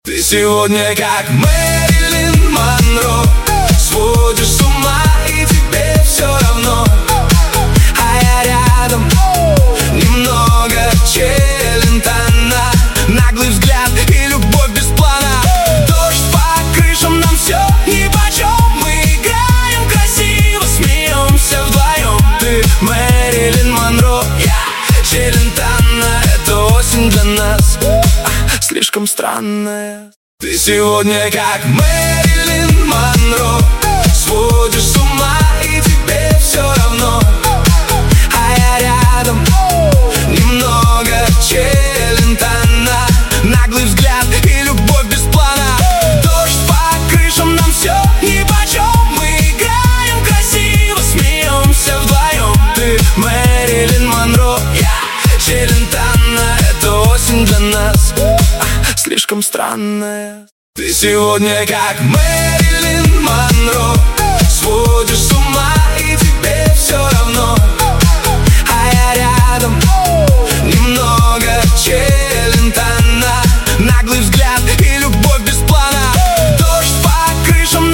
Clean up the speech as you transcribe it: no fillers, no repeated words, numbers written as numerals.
Ты сегодня как Мэрилин Монро, сводишь с ума, и тебе все равно. А я рядом, немного Челентано. Наглый взгляд и любовь без плана. Дождь по крышам, нам все нипочем. Мы играем красиво, смеемся вдвоем. Ты Мэрилин Монро, я Челентано. Это осень для нас слишком странная. Ты сегодня как Мэрилин Монро, сводишь с ума, и тебе все равно. А я рядом, немного Челентано. Наглый взгляд и любовь без плана. Дождь по крышам, нам все нипочем. Мы играем красиво, смеемся вдвоем. Ты Мэрилин Монро, я Челентано. Это осень для нас слишком странная. Ты сегодня как Мэрилин Монро,